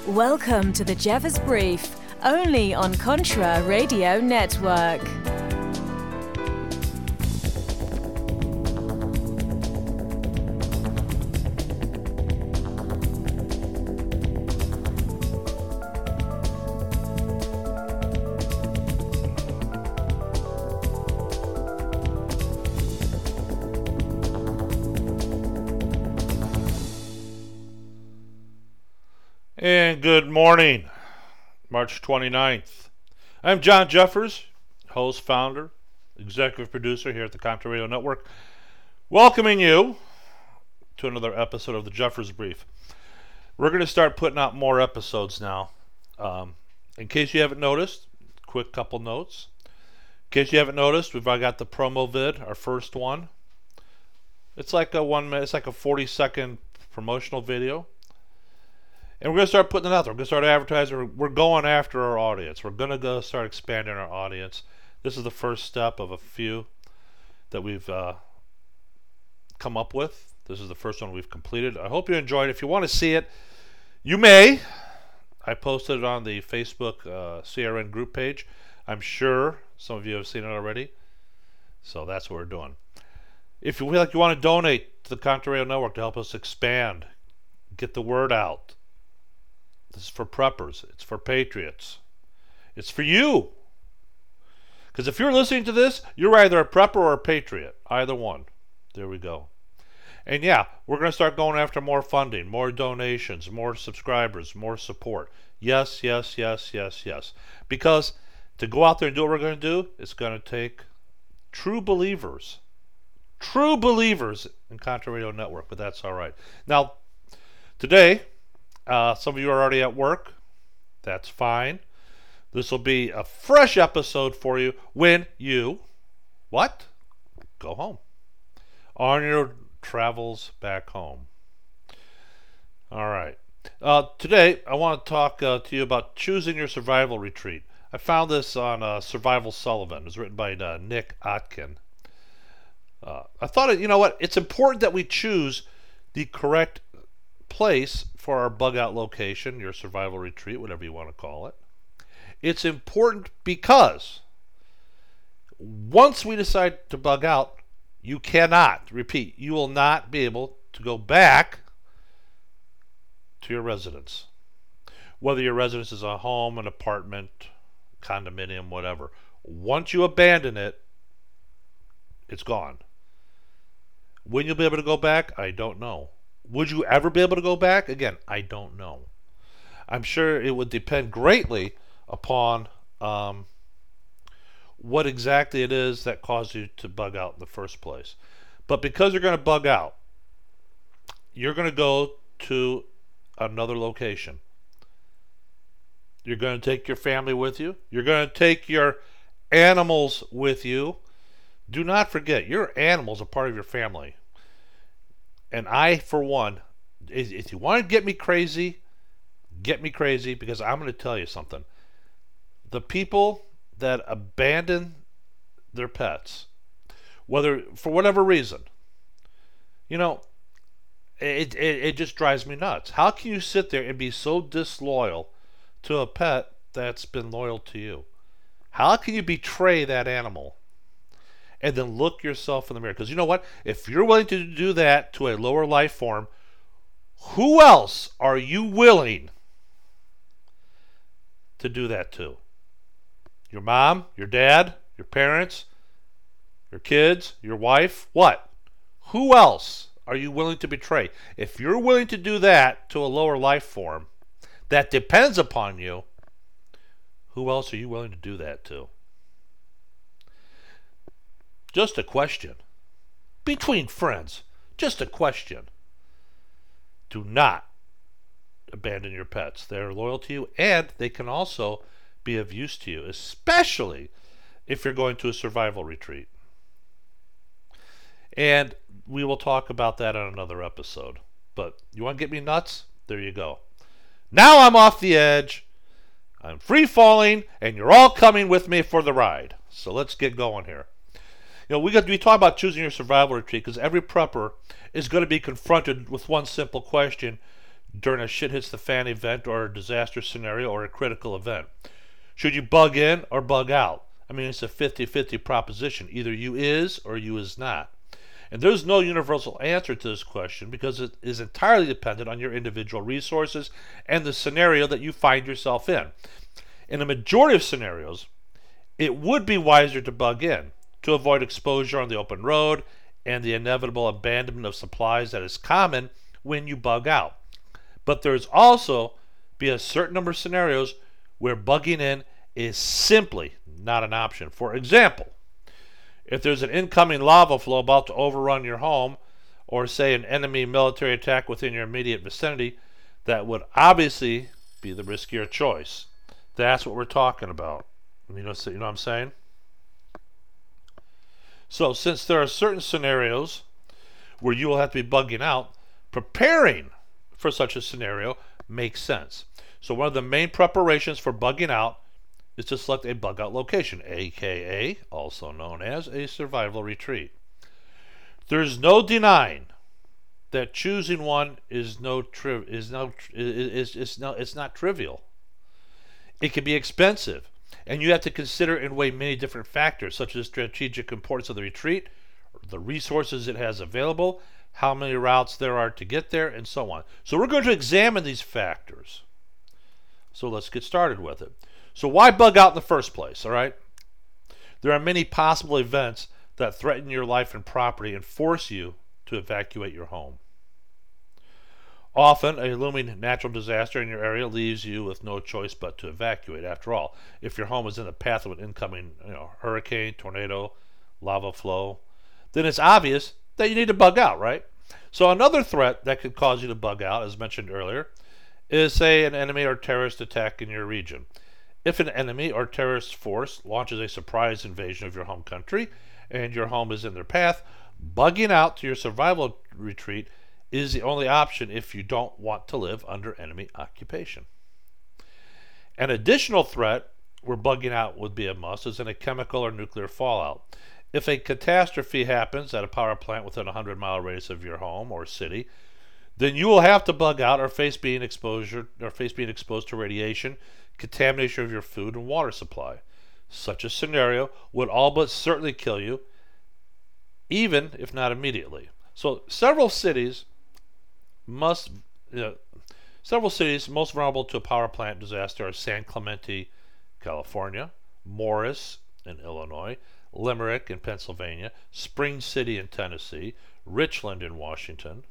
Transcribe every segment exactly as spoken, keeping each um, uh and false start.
Welcome to the Jeffers Brief, only on Contra Radio Network. And good morning, March twenty-ninth. I'm John Jeffers, host, founder, executive producer here at the Contra Radio Network, welcoming you to another episode of the Jeffers Brief. We're going to start putting out more episodes now. Um, in case you haven't noticed, quick couple notes. In case you haven't noticed, we've got the promo vid, our first one. It's like a one minute, it's like a forty second promotional video. And we're going to start putting it out there. We're going to start advertising. We're going after our audience. We're going to go start expanding our audience. This is the first step of a few that we've uh, come up with. This is the first one we've completed. I hope you enjoyed it. If you want to see it, you may. I posted it on the Facebook uh, C R N group page. I'm sure some of you have seen it already. So that's what we're doing. If you feel like you want to donate to the Contra Radio Network to help us expand, get the word out. This is for preppers. It's for patriots. It's for you. Because if you're listening to this, you're either a prepper or a patriot. Either one. There we go. And yeah, we're going to start going after more funding, more donations, more subscribers, more support. Yes, yes, yes, yes, yes. Because to go out there and do what we're going to do, it's going to take true believers. True believers in Contra Radio Network, but that's all right. Now, today, Uh, some of you are already at work. That's fine. This will be a fresh episode for you when you, what? Go home. On your travels back home. All right. Uh, today, I want to talk uh, to you about choosing your survival retreat. I found this on uh, Survival Sullivan. It was written by uh, Nick Otkin. Uh, I thought, it, you know what? It's important that we choose the correct place for our bug out location, your survival retreat, whatever you want to call it. It's important because once we decide to bug out, you cannot, repeat, you will not be able to go back to your residence. Whether your residence is a home, an apartment, condominium, whatever. Once you abandon it, it's gone. When you'll be able to go back, I don't know. Would you ever be able to go back? Again, I don't know. I'm sure it would depend greatly upon um, what exactly it is that caused you to bug out in the first place. But because you're going to bug out, you're going to go to another location. You're going to take your family with you. You're going to take your animals with you. Do not forget, your animals are part of your family. And I, for one, if you want to get me crazy, get me crazy, because I'm going to tell you something. The people that abandon their pets, whether for whatever reason, you know, it, it, it just drives me nuts. How can you sit there and be so disloyal to a pet that's been loyal to you? How can you betray that animal? And then look yourself in the mirror. Because you know what? If you're willing to do that to a lower life form, who else are you willing to do that to? Your mom, your dad, your parents, your kids, your wife? What? Who else are you willing to betray? If you're willing to do that to a lower life form that depends upon you, who else are you willing to do that to? Just a question. Between friends. Just a question. Do not abandon your pets. They're loyal to you, and they can also be of use to you, especially if you're going to a survival retreat. And we will talk about that on another episode. But you want to get me nuts? There you go. Now I'm off the edge. I'm free falling, and you're all coming with me for the ride. So let's get going here. You know, we got to be talking about choosing your survival retreat because every prepper is going to be confronted with one simple question. during a shit hits the fan event or a disaster scenario or a critical event? Should you bug in or bug out? I mean, it's a fifty-fifty proposition. Either you is or you is not. And there's no universal answer to this question because it is entirely dependent on your individual resources and the scenario that you find yourself in. In a majority of scenarios, it would be wiser to bug in to avoid exposure on the open road and the inevitable abandonment of supplies that is common when you bug out. But there's also be a certain number of scenarios where bugging in is simply not an option. For example, if there's an incoming lava flow about to overrun your home, or say an enemy military attack within your immediate vicinity, that would obviously be the riskier choice. That's what we're talking about. You know, you know what I'm saying? So since there are certain scenarios where you will have to be bugging out, preparing for such a scenario makes sense. So one of the main preparations for bugging out is to select a bug out location, aka also known as a survival retreat. There's no denying that choosing one is no tri- is no is is no it's not trivial. It can be expensive, and you have to consider and weigh many different factors, such as strategic importance of the retreat, the resources it has available, how many routes there are to get there, and so on. So we're going to examine these factors. So let's get started with it. So why bug out in the first place, all right? There are many possible events that threaten your life and property and force you to evacuate your home. Often, a looming natural disaster in your area leaves you with no choice but to evacuate. After all, if your home is in the path of an incoming you know, hurricane, tornado, lava flow, then it's obvious that you need to bug out, right? So another threat that could cause you to bug out, as mentioned earlier, is, say, an enemy or terrorist attack in your region. If an enemy or terrorist force launches a surprise invasion of your home country and your home is in their path, bugging out to your survival retreat is the only option if you don't want to live under enemy occupation. An additional threat where bugging out would be a must is in a chemical or nuclear fallout. If a catastrophe happens at a power plant within a one hundred mile radius of your home or city, then you will have to bug out or face being exposure or face being exposed to radiation, contamination of your food and water supply. Such a scenario would all but certainly kill you, even if not immediately. So several cities must you know, several cities most vulnerable to a power plant disaster are San Clemente, California, Morris in Illinois, Limerick in Pennsylvania, Spring City in Tennessee, Richland in Washington.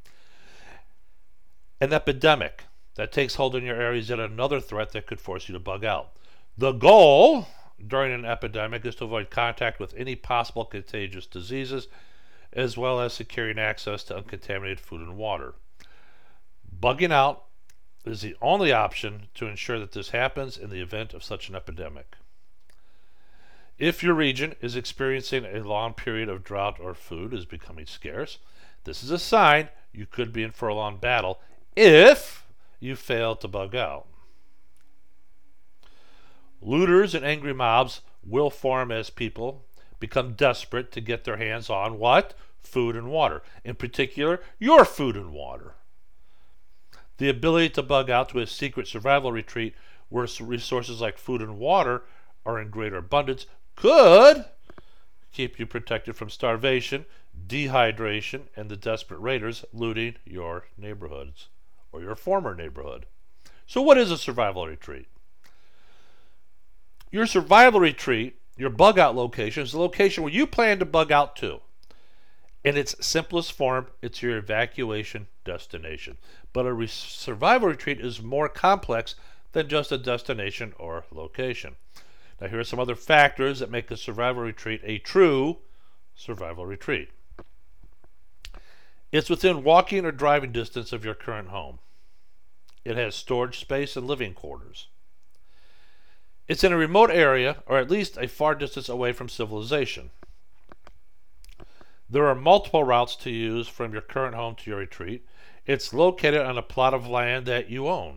An epidemic that takes hold in your area is yet another threat that could force you to bug out. The goal during an epidemic is to avoid contact with any possible contagious diseases, as well as securing access to uncontaminated food and water. Bugging out is the only option to ensure that this happens in the event of such an epidemic. If your region is experiencing a long period of drought or food is becoming scarce, this is a sign you could be in for a long battle if you fail to bug out. Looters and angry mobs will form as people become desperate to get their hands on what? Food and water. In particular, your food and water. The ability to bug out to a secret survival retreat where resources like food and water are in greater abundance could keep you protected from starvation, dehydration, and the desperate raiders looting your neighborhoods or your former neighborhood. So what is a survival retreat? Your survival retreat, your bug out location, is the location where you plan to bug out to. In its simplest form, it's your evacuation destination. But a re- survival retreat is more complex than just a destination or location. Now, here are some other factors that make a survival retreat a true survival retreat. It's within walking or driving distance of your current home. It has storage space and living quarters. It's in a remote area, or at least a far distance away from civilization. There are multiple routes to use from your current home to your retreat. It's located on a plot of land that you own.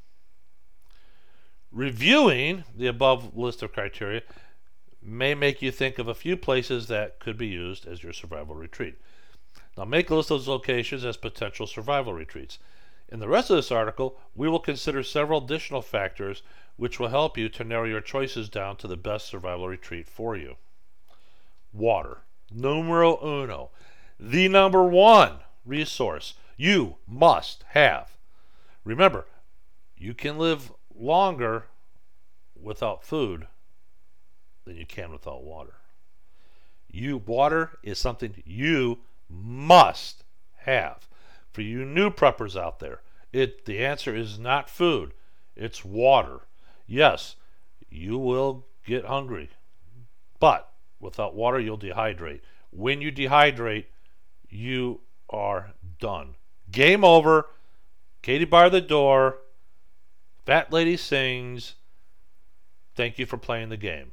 Reviewing the above list of criteria may make you think of a few places that could be used as your survival retreat. Now make a list of those locations as potential survival retreats. In the rest of this article, we will consider several additional factors which will help you to narrow your choices down to the best survival retreat for you. Water. Numero uno. The number one resource you must have. Remember, you can live longer without food than you can without water. You water is something you must have. For you new preppers out there, it the answer is not food, it's water. Yes, you will get hungry, but without water you'll dehydrate. When you dehydrate, you are done. Game over. Katie bar the door. Fat lady sings. Thank you for playing the game.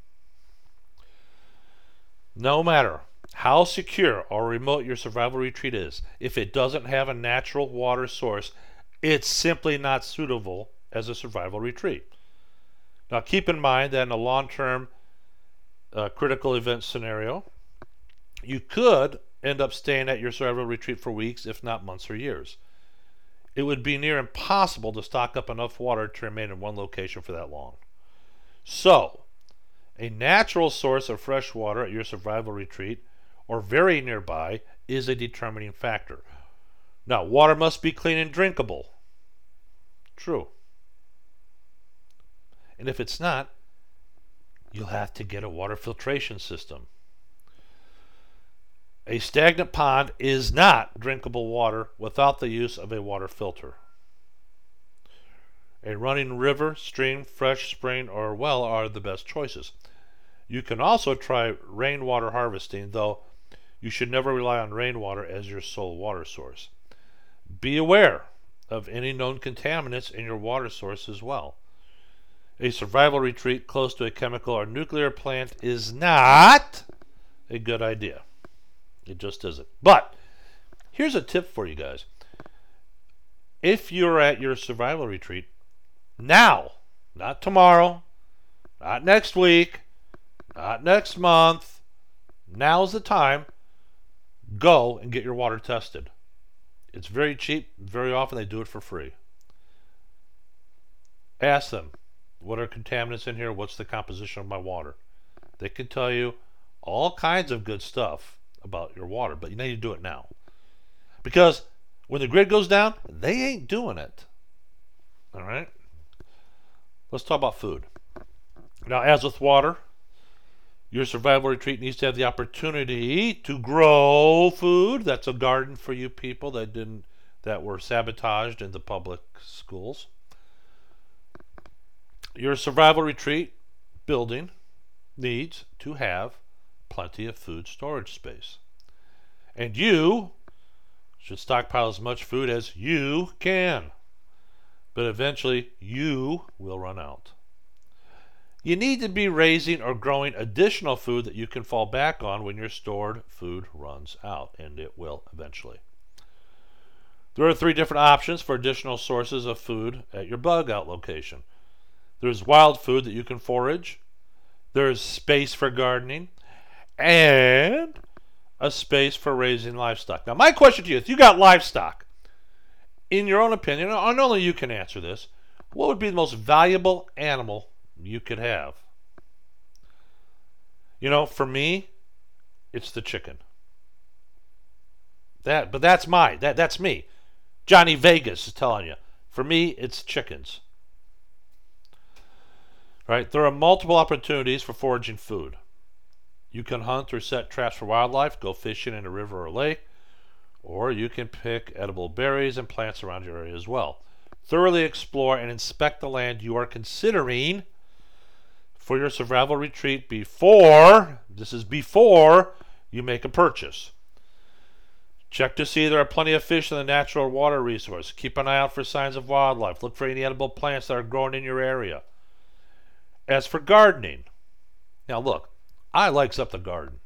No matter how secure or remote your survival retreat is, if it doesn't have a natural water source, it's simply not suitable as a survival retreat. Now keep in mind that in a long-term uh, critical event scenario, you could end up staying at your survival retreat for weeks, if not months or years. It would be near impossible to stock up enough water to remain in one location for that long. So, a natural source of fresh water at your survival retreat or very nearby is a determining factor. Now, water must be clean and drinkable. True. And if it's not, you'll have to get a water filtration system. A stagnant pond is not drinkable water without the use of a water filter. A running river, stream, fresh spring, or well are the best choices. You can also try rainwater harvesting, though you should never rely on rainwater as your sole water source. Be aware of any known contaminants in your water source as well. A survival retreat close to a chemical or nuclear plant is not a good idea. It just isn't. But here's a tip for you guys. If you're at your survival retreat now, not tomorrow, not next week, not next month, now's the time, go and get your water tested. It's very cheap. Very often they do it for free. Ask them, what are contaminants in here? What's the composition of my water? They can tell you all kinds of good stuff about your water, but you need to do it now. Because when the grid goes down, they ain't doing it. All right? Let's talk about food. Now, as with water, your survival retreat needs to have the opportunity to grow food. That's a garden for you people that didn't that were sabotaged in the public schools. Your survival retreat building needs to have plenty of food storage space. And you should stockpile as much food as you can. But eventually you will run out. You need to be raising or growing additional food that you can fall back on when your stored food runs out, and it will eventually. There are three different options for additional sources of food at your bug out location. There's wild food that you can forage, there's space for gardening, and a space for raising livestock. Now, my question to you, if you got livestock, in your own opinion, and only you can answer this, what would be the most valuable animal you could have? You know, for me, it's the chicken. That, but that's my, that, that's me. Johnny Vegas is telling you. For me, it's chickens. Right? There are multiple opportunities for foraging food. You can hunt or set traps for wildlife, go fishing in a river or lake, or you can pick edible berries and plants around your area as well. Thoroughly explore and inspect the land you are considering for your survival retreat before, this is before, you make a purchase. Check to see there are plenty of fish in the natural water resource. Keep an eye out for signs of wildlife. Look for any edible plants that are growing in your area. As for gardening, now look, I likes up the garden.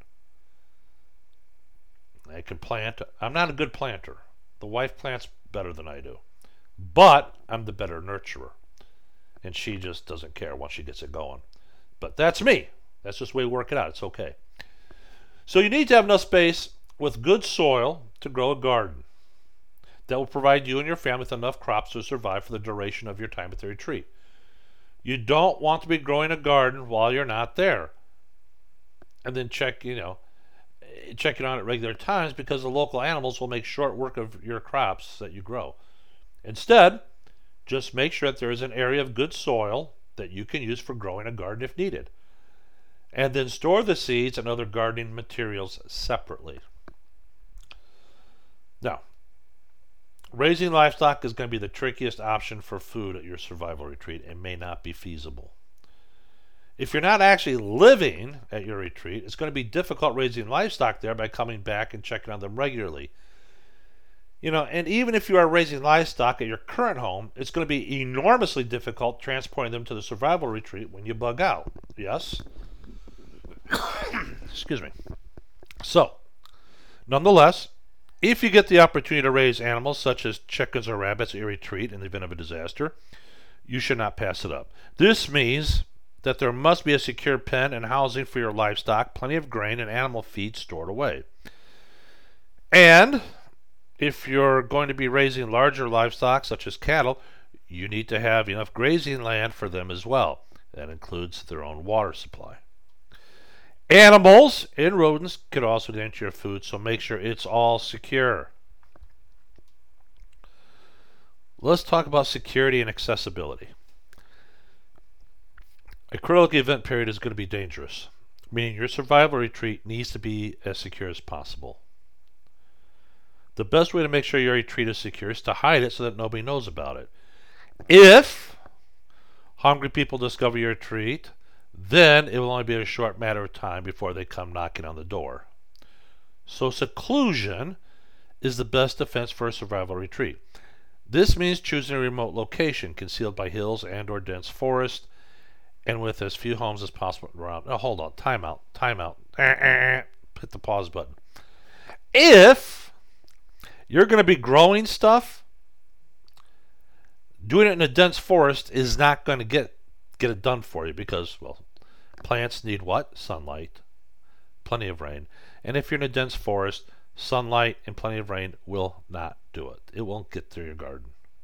I can plant. I'm not a good planter. The wife plants better than I do. But I'm the better nurturer. And she just doesn't care once she gets it going. But that's me. That's just the way we work it out. It's okay. So you need to have enough space with good soil to grow a garden. that will provide you and your family with enough crops to survive for the duration of your time at the retreat. You don't want to be growing a garden while you're not there. And then check, you know, check it on at regular times, because the local animals will make short work of your crops that you grow. Instead, just make sure that there is an area of good soil that you can use for growing a garden if needed. And then store the seeds and other gardening materials separately. Now, raising livestock is going to be the trickiest option for food at your survival retreat and may not be feasible. If you're not actually living at your retreat, it's going to be difficult raising livestock there by coming back and checking on them regularly. You know, and even if you are raising livestock at your current home, it's going to be enormously difficult transporting them to the survival retreat when you bug out. Yes? Excuse me. So, nonetheless, if you get the opportunity to raise animals such as chickens or rabbits at your retreat in the event of a disaster, you should not pass it up. This means that there must be a secure pen and housing for your livestock, plenty of grain and animal feed stored away. And if you're going to be raising larger livestock such as cattle, you need to have enough grazing land for them as well. That includes their own water supply. Animals and rodents could also get into your food, so make sure it's all secure. Let's talk about security and accessibility. A critical event period is going to be dangerous, meaning your survival retreat needs to be as secure as possible. The best way to make sure your retreat is secure is to hide it so that nobody knows about it. If hungry people discover your retreat, then it will only be a short matter of time before they come knocking on the door. So seclusion is the best defense for a survival retreat. This means choosing a remote location concealed by hills and or dense forest, and with as few homes as possible around. Oh, hold on. Time out. Time out. Hit the pause button. If you're going to be growing stuff, doing it in a dense forest is not going to get get it done for you, because, well, plants need what? Sunlight. Plenty of rain. And if you're in a dense forest, sunlight and plenty of rain will not do it. It won't get through your garden.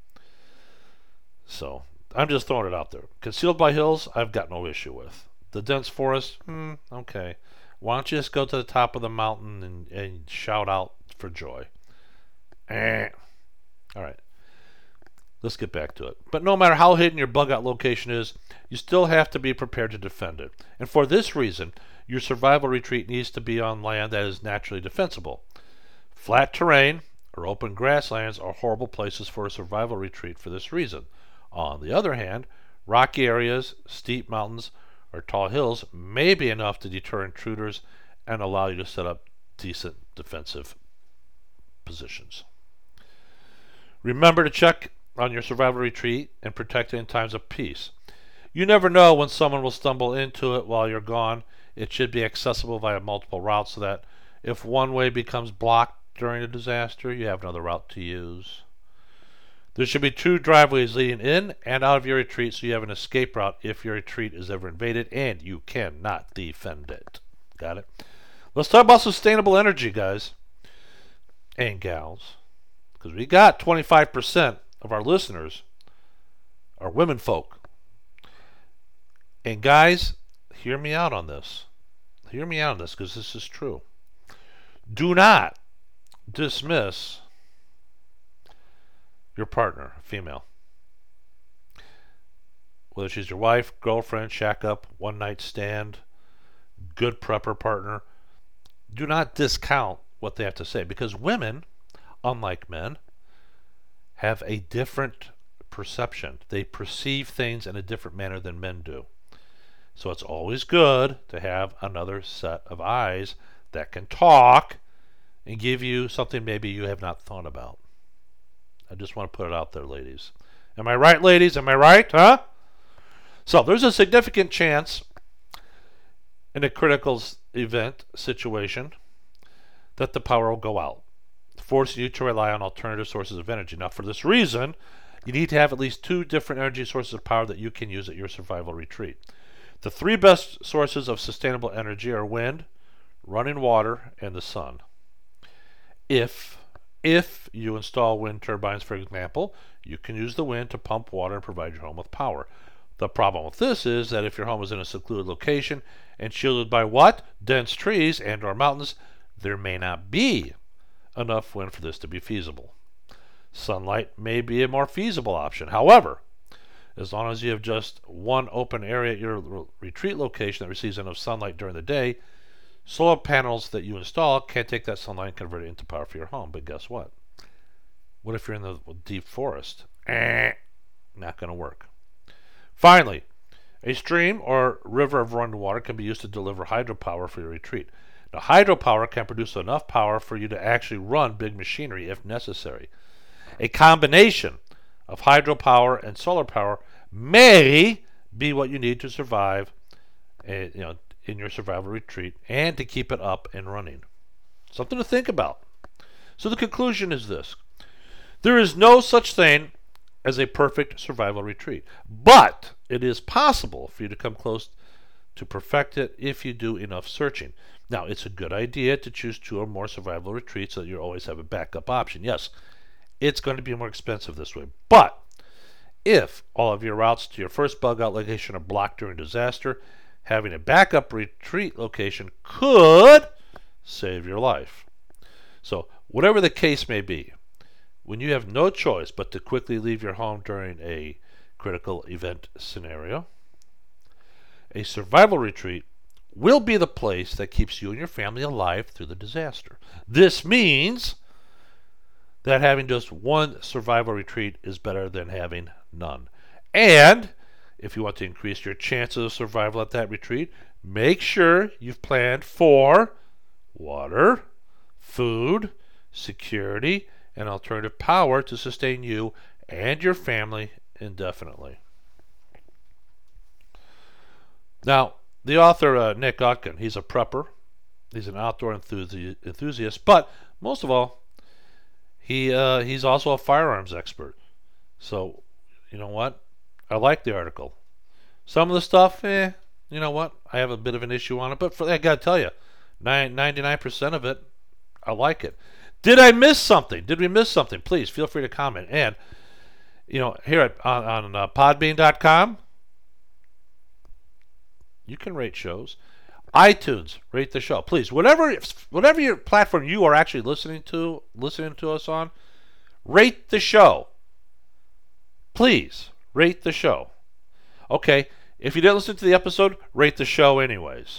So, I'm just throwing it out there. Concealed by hills, I've got no issue with. The dense forest, hmm, okay. Why don't you just go to the top of the mountain and, and shout out for joy? Eh. All right. Let's get back to it. But no matter how hidden your bug out location is, you still have to be prepared to defend it. And for this reason, your survival retreat needs to be on land that is naturally defensible. Flat terrain or open grasslands are horrible places for a survival retreat for this reason. On the other hand, rocky areas, steep mountains, or tall hills may be enough to deter intruders and allow you to set up decent defensive positions. Remember to check on your survival retreat and protect it in times of peace. You never know when someone will stumble into it while you're gone. It should be accessible via multiple routes so that if one way becomes blocked during a disaster, you have another route to use. There should be two driveways leading in and out of your retreat so you have an escape route if your retreat is ever invaded and you cannot defend it. Got it? Let's talk about sustainable energy, guys and gals, because we got twenty-five percent of our listeners are women folk. And guys, hear me out on this. Hear me out on this, because this is true. Do not dismiss your partner, female. Whether she's your wife, girlfriend, shack up, one night stand, good prepper partner, do not discount what they have to say, because women, unlike men, have a different perception. They perceive things in a different manner than men do. So it's always good to have another set of eyes that can talk and give you something maybe you have not thought about. I just want to put it out there, ladies. Am I right, ladies? Am I right? Huh? So there's a significant chance in a critical event situation that the power will go out, forcing you to rely on alternative sources of energy. Now, for this reason, you need to have at least two different energy sources of power that you can use at your survival retreat. The three best sources of sustainable energy are wind, running water, and the sun. If If you install wind turbines, for example, you can use the wind to pump water and provide your home with power. The problem with this is that if your home is in a secluded location and shielded by what? Dense trees and or mountains, there may not be enough wind for this to be feasible. Sunlight may be a more feasible option. However, as long as you have just one open area at your retreat location that receives enough sunlight during the day, solar panels that you install can take that sunlight and convert it into power for your home. But guess what? What if you're in the deep forest? Eh, not going to work. Finally, a stream or river of running water can be used to deliver hydropower for your retreat. Now, hydropower can produce enough power for you to actually run big machinery if necessary. A combination of hydropower and solar power may be what you need to survive, a, you know, in your survival retreat and to keep it up and running. Something to think about. So the conclusion is this. There is no such thing as a perfect survival retreat, but it is possible for you to come close to perfect it if you do enough searching. Now, it's a good idea to choose two or more survival retreats so that you always have a backup option. Yes, it's going to be more expensive this way, but if all of your routes to your first bug out location are blocked during disaster, having a backup retreat location could save your life. So, whatever the case may be, when you have no choice but to quickly leave your home during a critical event scenario, a survival retreat will be the place that keeps you and your family alive through the disaster. This means that having just one survival retreat is better than having none. And if you want to increase your chances of survival at that retreat, make sure you've planned for water, food, security, and alternative power to sustain you and your family indefinitely. Now, the author, uh, Nick Utkin, he's a prepper. He's an outdoor enthusi- enthusiast, but most of all, he uh, he's also a firearms expert. So, you know what? I like the article. Some of the stuff, eh, you know what? I have a bit of an issue on it, but for, I got to tell you, ninety-nine percent of it, I like it. Did I miss something? Did we miss something? Please feel free to comment. And, you know, here at, on, on uh, podbean dot com, you can rate shows. iTunes, rate the show. Please, whatever whatever your platform you are actually listening to, listening to us on, rate the show. Please, rate the show. Okay, if you didn't listen to the episode, rate the show anyways.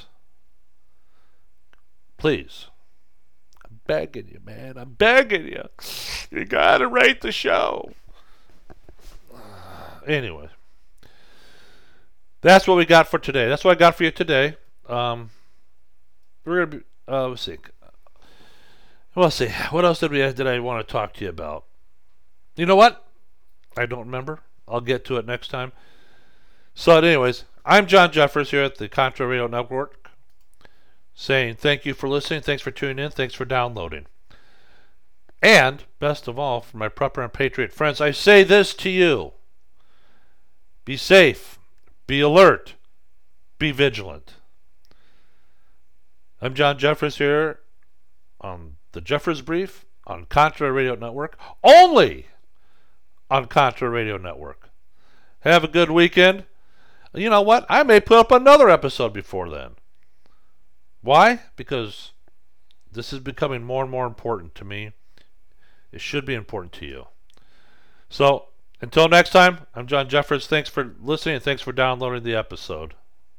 Please. I'm begging you, man. I'm begging you. You gotta rate the show. Anyway. That's what we got for today. That's what I got for you today. Um, we're gonna be. Uh, let's see. Let's see. What else did we did I want to talk to you about? You know what? I don't remember. I'll get to it next time. So, anyways, I'm John Jeffers here at the Contra Radio Network, saying thank you for listening. Thanks for tuning in. Thanks for downloading. And best of all, for my prepper and patriot friends, I say this to you: be safe. Be alert. Be vigilant. I'm John Jeffers here on the Jeffers Brief on Contra Radio Network, only on Contra Radio Network. Have a good weekend. You know what? I may put up another episode before then. Why? Because this is becoming more and more important to me. It should be important to you. So, until next time, I'm John Jeffers. Thanks for listening and thanks for downloading the episode.